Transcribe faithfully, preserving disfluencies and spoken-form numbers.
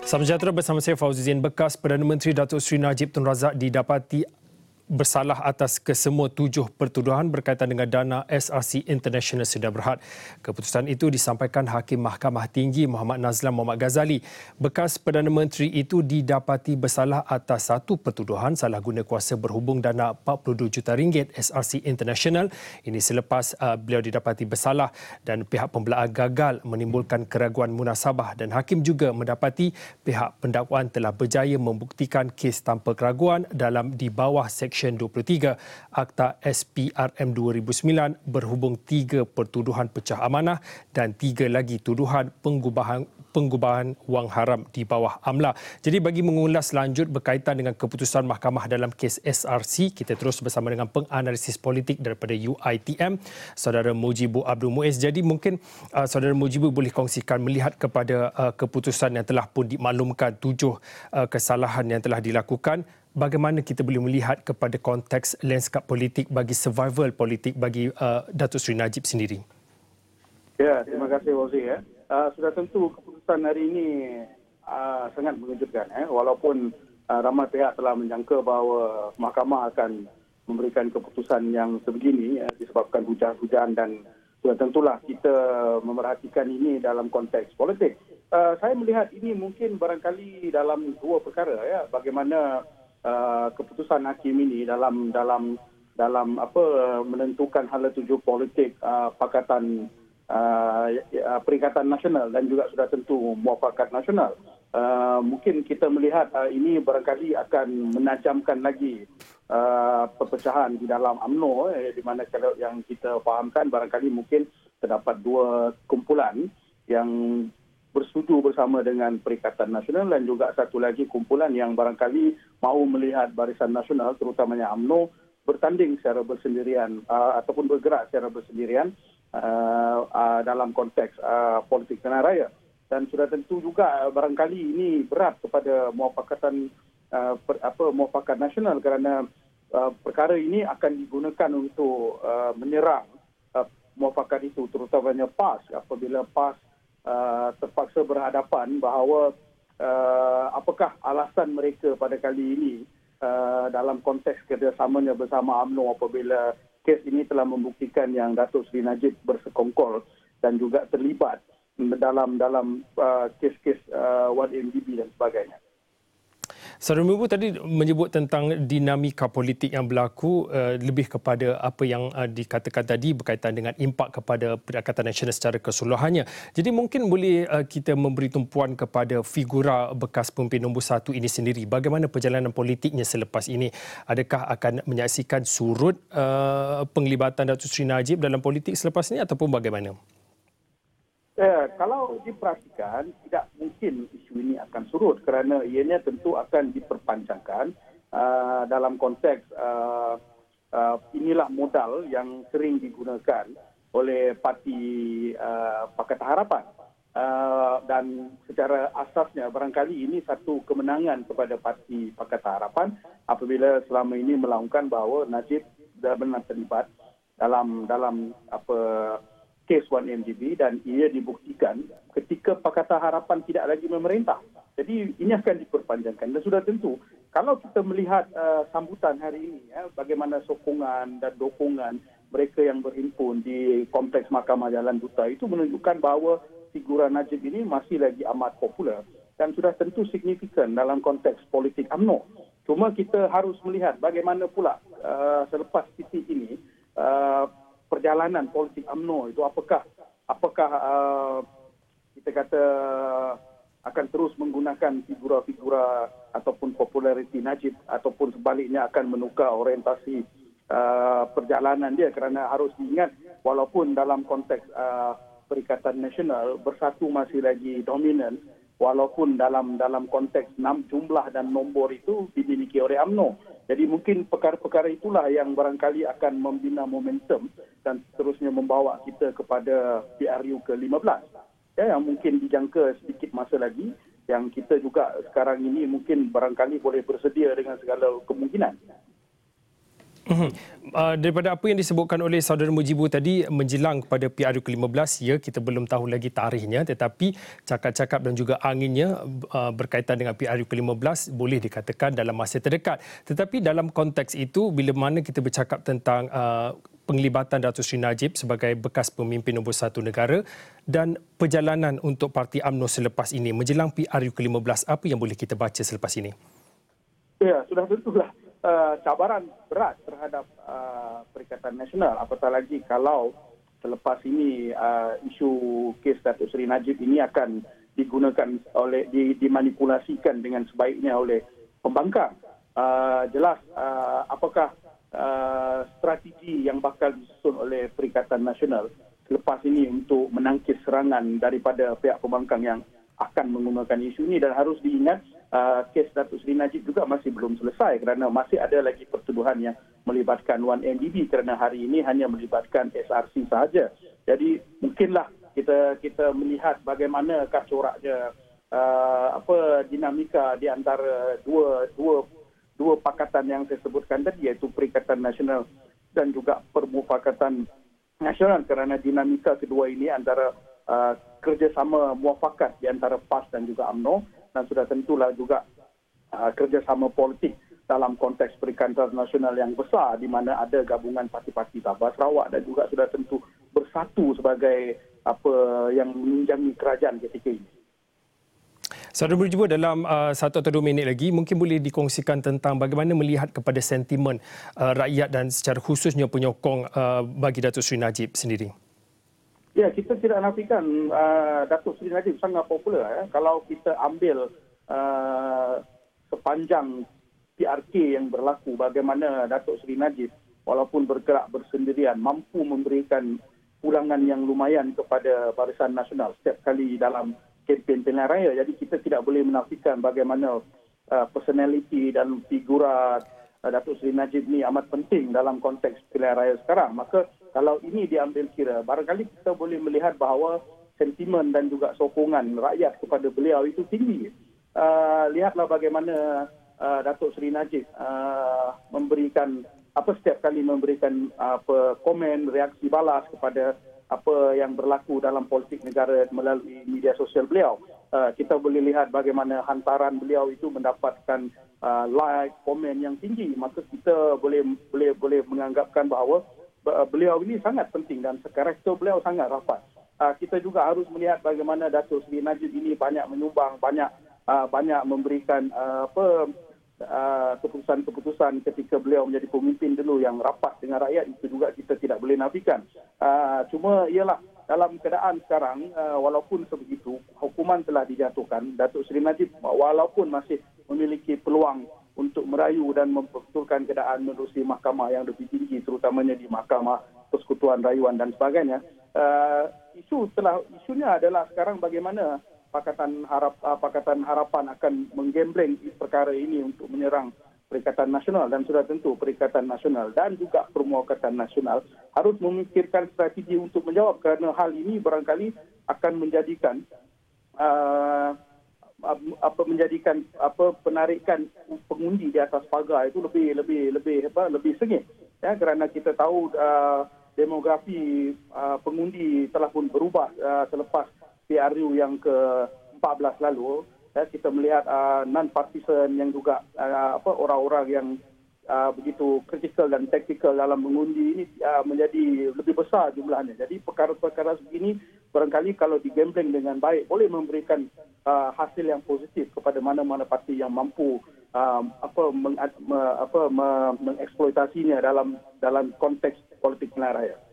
Salam sejahtera, bersama saya Fauzi Zain. Bekas Perdana Menteri Datuk Seri Najib Tun Razak didapati bersalah atas kesemua tujuh pertuduhan berkaitan dengan dana S R C International Sdn Bhd. Keputusan itu disampaikan Hakim Mahkamah Tinggi Muhammad Nazlan Muhammad Ghazali. Bekas Perdana Menteri itu didapati bersalah atas satu pertuduhan salah guna kuasa berhubung dana empat puluh dua juta ringgit S R C International. Ini selepas uh, beliau didapati bersalah dan pihak pembelaan gagal menimbulkan keraguan munasabah, dan Hakim juga mendapati pihak pendakwaan telah berjaya membuktikan kes tanpa keraguan dalam di bawah Seksyen dua puluh tiga Akta S P R M dua ribu sembilan berhubung tiga pertuduhan pecah amanah dan tiga lagi tuduhan penggubahan penggubahan wang haram di bawah amla. Jadi bagi mengulas lanjut berkaitan dengan keputusan mahkamah dalam kes S R C, kita terus bersama dengan penganalisis politik daripada U I T M, Saudara Mujibu Abdul Muiz. Jadi mungkin uh, Saudara Mujibu boleh kongsikan melihat kepada uh, keputusan yang telah pun dimaklumkan tujuh uh, kesalahan yang telah dilakukan. Bagaimana kita boleh melihat kepada konteks lanskap politik bagi survival politik bagi uh, Datuk Seri Najib sendiri? Ya, terima kasih Fauzi. Ya. Uh, sudah tentu keputusan hari ini uh, sangat mengejutkan. Eh. Walaupun uh, ramai pihak telah menjangka bahawa mahkamah akan memberikan keputusan yang sebegini ya, disebabkan hujan-hujan, dan sudah tentulah kita memerhatikan ini dalam konteks politik. Uh, saya melihat ini mungkin barangkali dalam dua perkara. Ya. Bagaimana Uh, keputusan hakim ini dalam dalam dalam apa menentukan hala tuju politik uh, pakatan uh, Perikatan Nasional dan juga sudah tentu Muafakat Nasional. Uh, mungkin kita melihat uh, ini barangkali akan menajamkan lagi uh, perpecahan di dalam U M N O, eh, di mana kalau yang kita fahamkan barangkali mungkin terdapat dua kumpulan yang bersetuju bersama dengan Perikatan Nasional dan juga satu lagi kumpulan yang barangkali mahu melihat Barisan Nasional terutamanya U M N O bertanding secara bersendirian uh, ataupun bergerak secara bersendirian uh, uh, dalam konteks uh, politik tanah raya. Dan sudah tentu juga uh, barangkali ini berat kepada muafakatan uh, per, apa Muafakat Nasional kerana uh, perkara ini akan digunakan untuk uh, menyerang uh, muafakat itu, terutamanya PAS apabila PAS Uh, terpaksa berhadapan bahawa uh, apakah alasan mereka pada kali ini uh, dalam konteks kerjasamanya bersama U M N O apabila kes ini telah membuktikan yang Datuk Seri Najib bersekongkol dan juga terlibat dalam dalam uh, kes-kes uh, satu M D B dan sebagainya. Saudara Mujibu tadi menyebut tentang dinamika politik yang berlaku, uh, lebih kepada apa yang uh, dikatakan tadi berkaitan dengan impak kepada Perikatan Nasional secara keseluruhannya. Jadi mungkin boleh uh, kita memberi tumpuan kepada figura bekas pemimpin nombor satu ini sendiri. Bagaimana perjalanan politiknya selepas ini? Adakah akan menyaksikan surut uh, penglibatan Datuk Seri Najib dalam politik selepas ini ataupun bagaimana? Ya, kalau diperhatikan, tidak mungkin isu ini akan surut kerana ianya tentu akan diperpanjangkan uh, dalam konteks uh, uh, inilah modal yang sering digunakan oleh parti uh, Pakatan Harapan. Uh, dan secara asasnya barangkali ini satu kemenangan kepada parti Pakatan Harapan apabila selama ini melaungkan bahawa Najib benar-benar terlibat dalam dalam apa kes satu M D B dan ia dibuktikan ketika Pakatan Harapan tidak lagi memerintah. Jadi ini akan diperpanjangkan dan sudah tentu kalau kita melihat uh, sambutan hari ini ya, bagaimana sokongan dan dokongan mereka yang berhimpun di kompleks Mahkamah Jalan Duta itu menunjukkan bahawa figura Najib ini masih lagi amat popular dan sudah tentu signifikan dalam konteks politik U M N O. Cuma kita harus melihat bagaimana pula uh, selepas titik ini uh, perjalanan politik U M N O itu apakah apakah uh, kita kata akan terus menggunakan figura-figura ataupun populariti Najib ataupun sebaliknya akan menukar orientasi uh, perjalanan dia, kerana harus diingat walaupun dalam konteks uh, Perikatan Nasional Bersatu masih lagi dominan, walaupun dalam dalam konteks enam jumlah dan nombor itu dimiliki oleh U M N O. Jadi mungkin perkara-perkara itulah yang barangkali akan membina momentum dan seterusnya membawa kita kepada P R U ke lima belas. Ya, yang mungkin dijangka sedikit masa lagi, yang kita juga sekarang ini mungkin barangkali boleh bersedia dengan segala kemungkinan. Uh, daripada apa yang disebutkan oleh saudara Mujibu tadi menjelang kepada P R U ke lima belas, ya, kita belum tahu lagi tarikhnya, tetapi cakap-cakap dan juga anginnya uh, berkaitan dengan P R U ke lima belas boleh dikatakan dalam masa terdekat. Tetapi dalam konteks itu, bila mana kita bercakap tentang uh, penglibatan Datuk Seri Najib sebagai bekas pemimpin nombor satu negara dan perjalanan untuk Parti UMNO selepas ini menjelang P R U ke lima belas, apa yang boleh kita baca selepas ini? Ya, sudah tentulah uh, cabaran berat terhadap uh, Perikatan Nasional, apatah lagi kalau selepas ini uh, isu kes Datuk Seri Najib ini akan digunakan oleh di, dimanipulasikan dengan sebaiknya oleh pembangkang. Uh, jelas uh, apakah uh, strategi yang bakal disusun oleh Perikatan Nasional selepas ini untuk menangkis serangan daripada pihak pembangkang yang akan menggunakan isu ini. Dan harus diingat, uh, kes Datuk Seri Najib juga masih belum selesai kerana masih ada lagi pertuduhan yang melibatkan Wan M D B, kerana hari ini hanya melibatkan S R C sahaja. Jadi mungkinlah kita kita melihat bagaimanakah coraknya uh, apa dinamika di antara dua dua dua pakatan yang saya sebutkan tadi, iaitu Perikatan Nasional dan juga Permufakatan Nasional, kerana dinamika kedua ini antara uh, kerjasama muafakat di antara P A S dan juga UMNO, dan sudah tentulah juga uh, kerjasama politik dalam konteks Perikatan Nasional yang besar di mana ada gabungan parti-parti Sabah Sarawak dan juga sudah tentu bersatu sebagai apa yang menunjangi kerajaan ketika ini. Saudara Mujibu, dalam uh, satu atau dua minit lagi, mungkin boleh dikongsikan tentang bagaimana melihat kepada sentimen uh, rakyat dan secara khususnya penyokong uh, bagi Datuk Seri Najib sendiri. Ya, kita tidak nafikan uh, Datuk Seri Najib sangat popular. Ya. Kalau kita ambil uh, sepanjang P R K yang berlaku, bagaimana Datuk Seri Najib walaupun bergerak bersendirian mampu memberikan pulangan yang lumayan kepada Barisan Nasional setiap kali dalam kempen pilihan raya. Jadi kita tidak boleh menafikan bagaimana uh, personality dan figura uh, Datuk Seri Najib ni amat penting dalam konteks pilihan raya sekarang. Maka kalau ini diambil kira, barangkali kita boleh melihat bahawa sentimen dan juga sokongan rakyat kepada beliau itu tinggi. Uh, lihatlah bagaimana uh, Datuk Seri Najib uh, memberikan apa setiap kali memberikan apa komen, reaksi balas kepada apa yang berlaku dalam politik negara melalui media sosial beliau. Uh, kita boleh lihat bagaimana hantaran beliau itu mendapatkan uh, like, komen yang tinggi. Maka kita boleh boleh boleh menganggapkan bahawa uh, beliau ini sangat penting dan karakter beliau sangat rapat. Uh, kita juga harus melihat bagaimana Datuk Seri Najib ini banyak menyumbang, banyak uh, banyak memberikan uh, apa Uh, keputusan-keputusan ketika beliau menjadi pemimpin dulu yang rapat dengan rakyat. Itu juga kita tidak boleh nafikan. Uh, cuma ialah dalam keadaan sekarang, uh, walaupun sebegitu, hukuman telah dijatuhkan. Datuk Seri Najib walaupun masih memiliki peluang untuk merayu dan membetulkan keadaan menerusi mahkamah yang lebih tinggi, terutamanya di Mahkamah Persekutuan Rayuan dan sebagainya. Uh, isu telah isunya adalah sekarang bagaimana Pakatan Harap uh, Pakatan Harapan akan menggembleng perkara ini untuk menyerang Perikatan Nasional, dan sudah tentu Perikatan Nasional dan juga Permufakatan Nasional harus memikirkan strategi untuk menjawab, kerana hal ini barangkali akan menjadikan uh, apa menjadikan apa penarikan pengundi di atas pagar itu lebih lebih lebih apa lebih sengit, ya, kerana kita tahu uh, demografi uh, pengundi telah pun berubah uh, selepas P R U yang ke empat belas lalu. Ya, kita melihat uh, non-partisan yang juga uh, apa orang-orang yang uh, begitu kritikal dan taktikal dalam mengundi ini uh, menjadi lebih besar jumlahnya. Jadi perkara-perkara begini barangkali kalau digembleng dengan baik boleh memberikan uh, hasil yang positif kepada mana-mana parti yang mampu uh, apa meng, me, apa me, mengeksploitasinya dalam dalam konteks politik pilihan raya.